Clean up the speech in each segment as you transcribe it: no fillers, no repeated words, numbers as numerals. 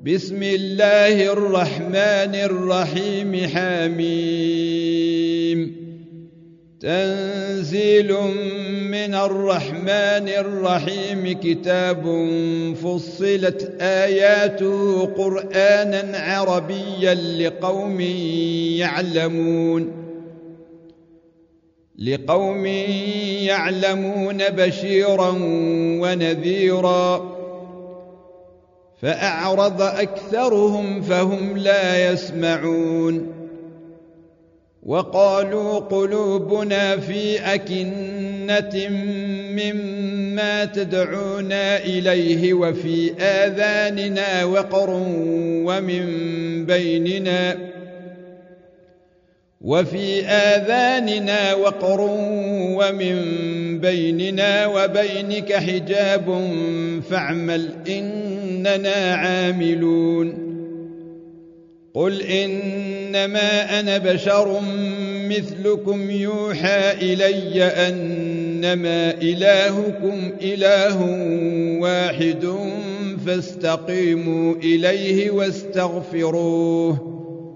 بسم الله الرحمن الرحيم حميم تنزيل من الرحمن الرحيم كتاب فصلت آياته قرآنا عربيا لقوم يعلمون بشيرا ونذيرا فأعرض أكثرهم فهم لا يسمعون وقالوا قلوبنا في أكنة مما تدعونا إليه وفي آذاننا وقر ومن بيننا وبينك حجاب فاعمل إننا عاملون قل إنما أنا بشر مثلكم يوحى إلي أنما إلهكم إله واحد فاستقيموا إليه واستغفروه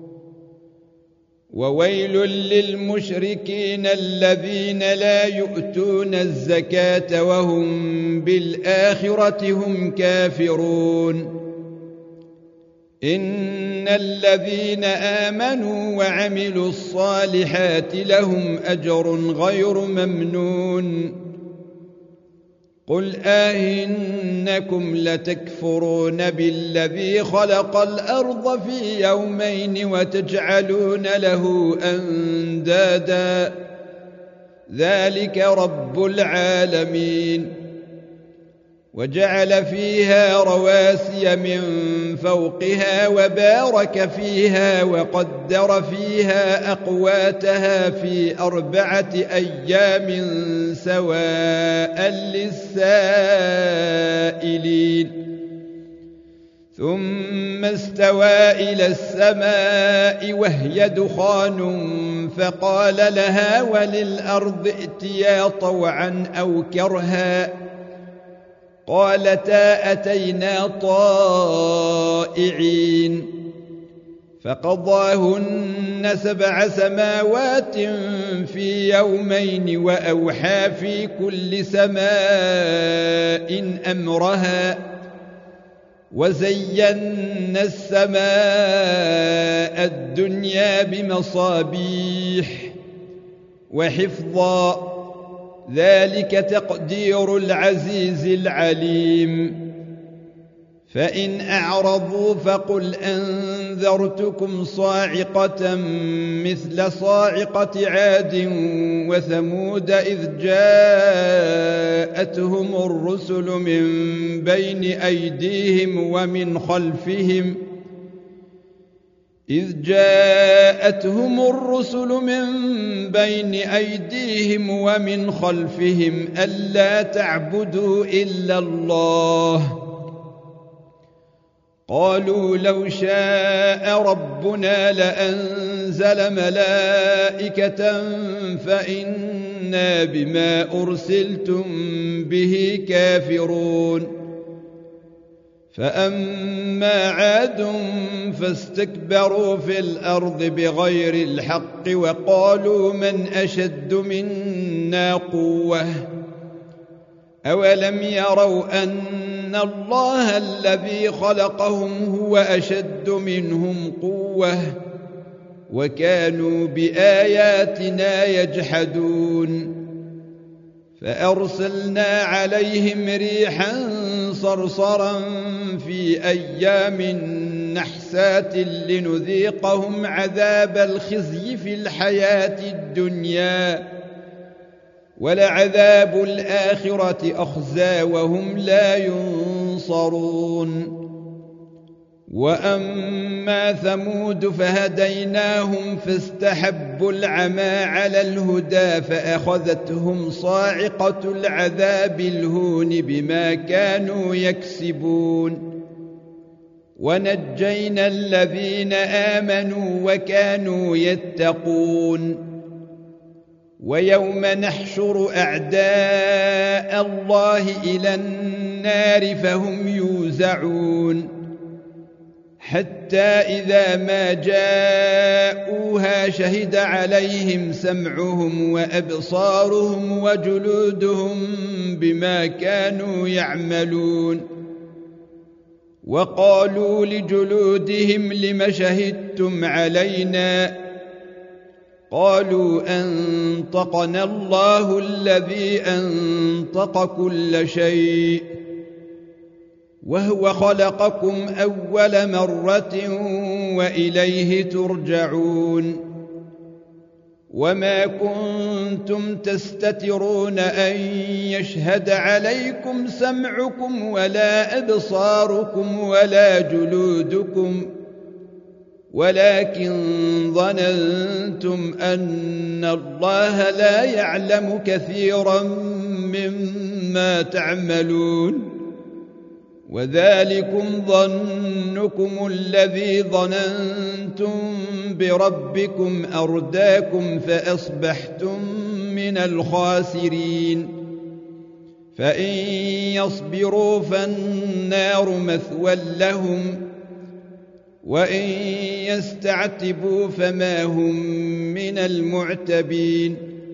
وويل للمشركين الذين لا يؤتون الزكاة وهم بالآخرة هم كافرون إن الذين آمنوا وعملوا الصالحات لهم أجر غير ممنون قل إنكم لتكفرون بالذي خلق الأرض في يومين وتجعلون له أندادا ذلك رب العالمين وجعل فيها رواسي من فوقها وبارك فيها وقدر فيها أقواتها في 4 أيام سواء للسائلين ثم استوى إلى السماء وهي دخان فقال لها وللأرض ائتيا طوعا أو كرها قالتا أتينا طائعين فقضاهن 7 سماوات في يومين وأوحى في كل سماء أمرها وزينا السماء الدنيا بمصابيح وحفظا ذلك تقدير العزيز العليم فإن أعرضوا فقل أنذرتكم صاعقة مثل صاعقة عاد وثمود إذ جاءتهم الرسل من بين أيديهم ومن خلفهم ألا تعبدوا إلا الله قالوا لو شاء ربنا لأنزل ملائكة فإنا بما أرسلتم به كافرون فأما عاد فاستكبروا في الأرض بغير الحق وقالوا من أشد منا قوة أولم يروا أن الله الذي خلقهم هو أشد منهم قوة وكانوا بآياتنا يجحدون فأرسلنا عليهم ريحا صرصرا في أيام نحسات لنذيقهم عذاب الخزي في الحياة الدنيا ولعذاب الآخرة أخزى وهم لا ينصرون وأما ثمود فهديناهم فاستحبوا العمى على الهدى فأخذتهم صاعقة العذاب الهون بما كانوا يكسبون ونجينا الذين آمنوا وكانوا يتقون ويوم نحشر أعداء الله إلى النار فهم يوزعون حتى إذا ما جاءوها شهد عليهم سمعهم وأبصارهم وجلودهم بما كانوا يعملون وقالوا لجلودهم لم شهدتم علينا قالوا أنطقنا الله الذي أنطق كل شيء وهو خلقكم أول مرة وإليه ترجعون وما كنتم تستترون أن يشهد عليكم سمعكم ولا أبصاركم ولا جلودكم ولكن ظننتم أن الله لا يعلم كثيرا مما تعملون وذلكم ظنكم الذي ظننتم بربكم أرداكم فأصبحتم من الخاسرين فإن يصبروا فالنار مثوى لهم وإن يستعتبوا فما هم من المعتبين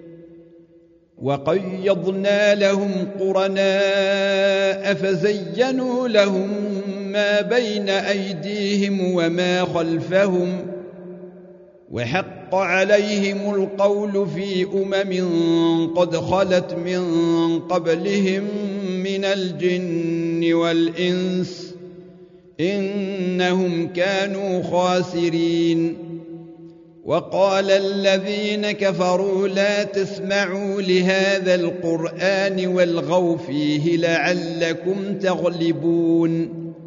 وقيضنا لهم قرناء فزينوا لهم ما بين أيديهم وما خلفهم وحق عليهم القول في قد خلت من قبلهم من الجن والإنس إنهم كانوا خاسرين وقال الذين كفروا لا تسمعوا لهذا القرآن والغوا فيه لعلكم تغلبون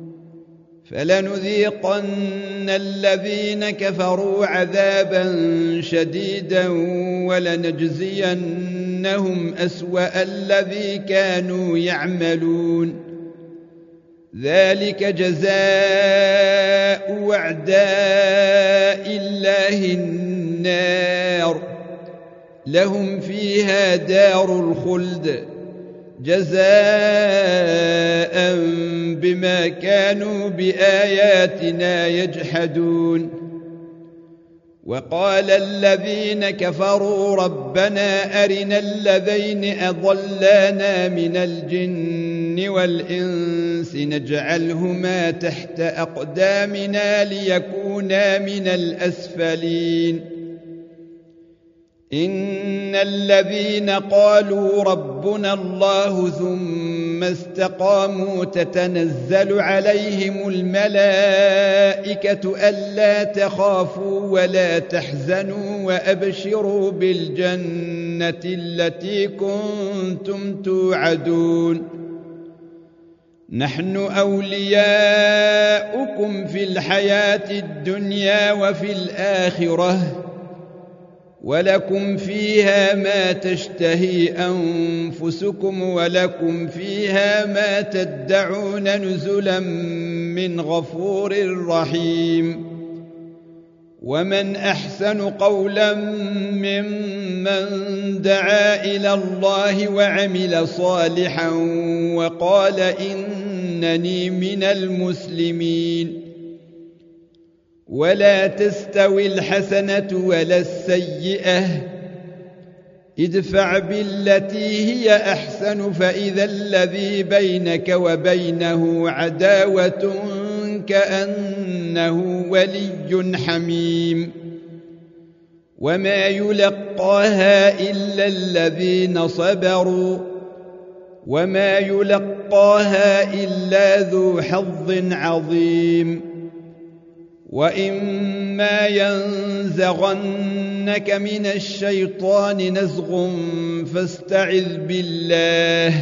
فلنذيقن الذين كفروا عذابا شديدا ولنجزينهم أسوأ الذي كانوا يعملون ذلك جزاء أعداء الله النار لهم فيها دار الخلد جزاء بما كانوا بآياتنا يجحدون وقال الذين كفروا ربنا أرنا الذين أضلانا من الجن والإنس نجعلهما تحت أقدامنا ليكونا من الأسفلين إن الذين قالوا ربنا الله ثم استقاموا تتنزل عليهم الملائكة ألا تخافوا ولا تحزنوا وأبشروا بالجنة التي كنتم توعدون نحن أولياؤكم في الحياة الدنيا وفي الآخرة ولكم فيها ما تشتهي أنفسكم ولكم فيها ما تدعون نزلا من غفور رحيم ومن أحسن قولا ممن دعا إلى الله وعمل صالحا وقال إنني من المسلمين ولا تستوي الحسنة ولا السيئة ادفع بالتي هي أحسن فإذا الذي بينك وبينه عداوة كأنه ولي حميم وما يلقاها إلا الذين صبروا وما يلقاها إلا ذو حظ عظيم وإما ينزغنك من الشيطان نزغ فاستعذ بالله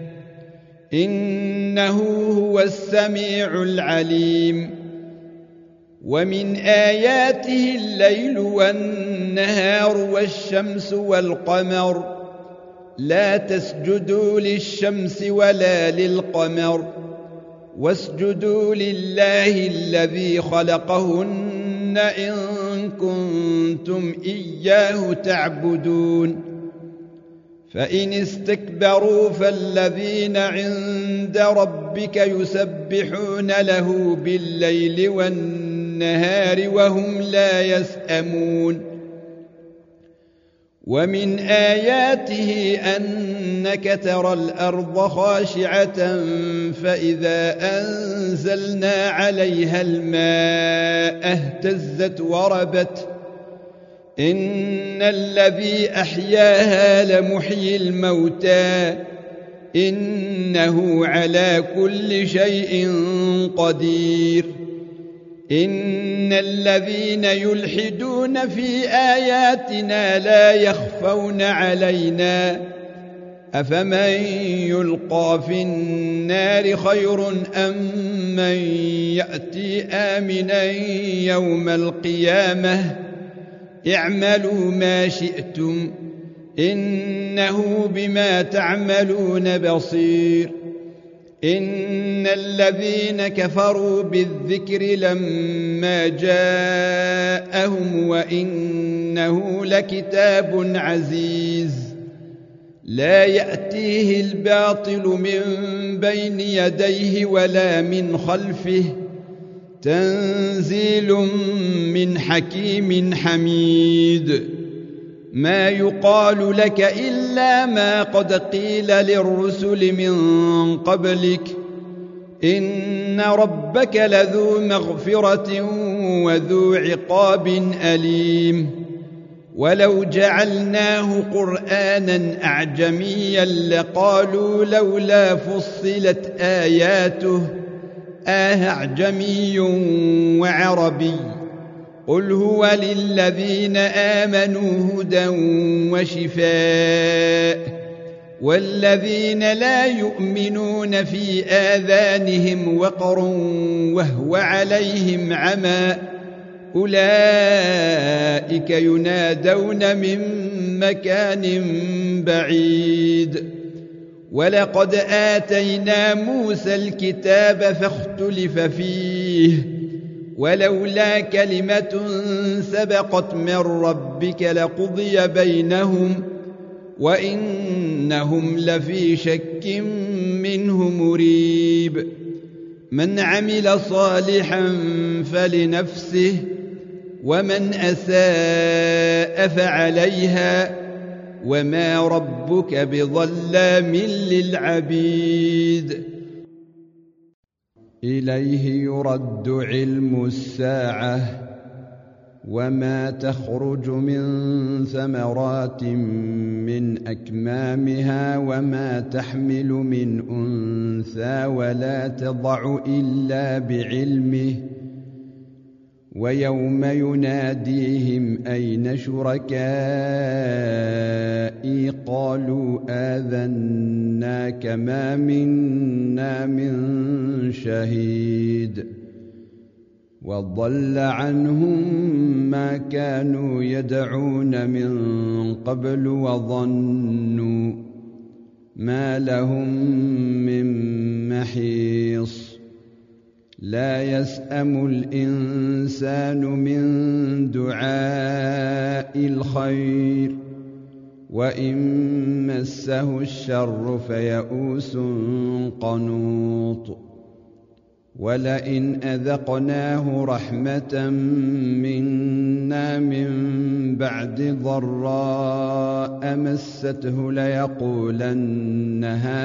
إنه هو السميع العليم ومن آياته الليل والنهار والشمس والقمر لا تسجدوا للشمس ولا للقمر واسجدوا لله الذي خلقهن إن كنتم إياه تعبدون فإن استكبروا فالذين عند ربك يسبحون له بالليل والنهار وهم لا يسأمون ومن آياته أنك ترى الأرض خاشعة فإذا أنزلنا عليها الماء اهتزت وربت إن الذي أحياها لمحيي الموتى إنه على كل شيء قدير إن الذين يلحدون في آياتنا لا يخفون علينا أفمن يلقى في النار خير أم من يأتي آمنا يوم القيامة اعملوا ما شئتم إنه بما تعملون بصير إن الذين كفروا بالذكر لما جاءهم وإنه لكتاب عزيز لا يأتيه الباطل من بين يديه ولا من خلفه تنزيل من حكيم حميد ما يقال لك إلا ما قد قيل للرسل من قبلك إن ربك لذو مغفرة وذو عقاب أليم ولو جعلناه قرآنا أعجميا لقالوا لولا فصلت آياته أعجمي وعربي قل هو للذين آمنوا هدى وشفاء والذين لا يؤمنون في آذانهم وقر وهو عليهم عمى أولئك ينادون من مكان بعيد ولقد آتينا موسى الكتاب فاختلف فيه ولولا كلمة سبقت من ربك لقضي بينهم وإنهم لفي شك منه مريب من عمل صالحا فلنفسه ومن أساء فعليها وما ربك بظلام للعبيد إليه يرد علم الساعة وما تخرج من ثمرات من أكمامها وما تحمل من أنثى ولا تضع إلا بعلمه ويوم يناديهم أين شركائي قالوا آذناك ما منا من شهيد وضل عنهم ما كانوا يدعون من قبل وظنوا ما لهم من محيص لا يسأم الإنسان من دعاء الخير وإن مسه الشر فيئوس قنوط ولئن أذقناه رحمة منا من بعد ضراء مسته ليقولن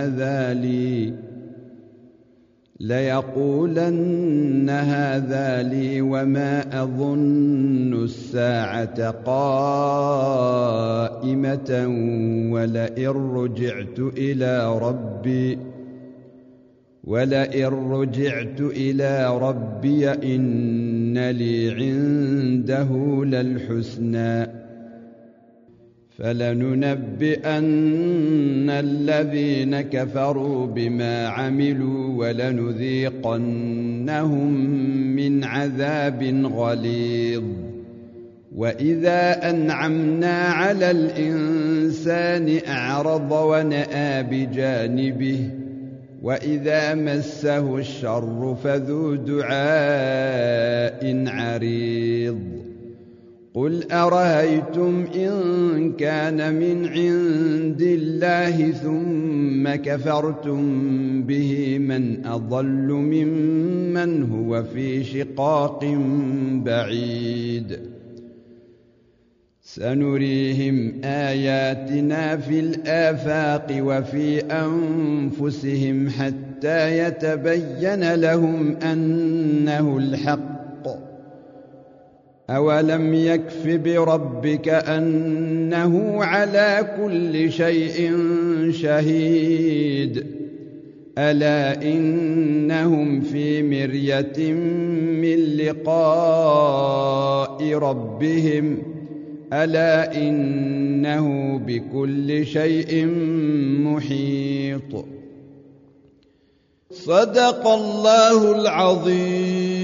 هذا لي وما أظن الساعة قائمة ولئن رجعت إلى ربي إن لي عنده للحسنى فلننبئن الذين كفروا بما عملوا ولنذيقنهم من عذاب غليظ وإذا أنعمنا على الإنسان أعرض ونأى بجانبه وإذا مسه الشر فذو دعاء عريض قل قل أرأيتم إن كان من عند الله ثم كفرتم به من أضل ممن هو في شقاق بعيد سنريهم آياتنا في الآفاق وفي أنفسهم حتى يتبين لهم أنه الحق أولم يكف بربك أنه على كل شيء شهيد ألا إنهم في مرية من لقاء ربهم ألا إنه بكل شيء محيط صدق الله العظيم.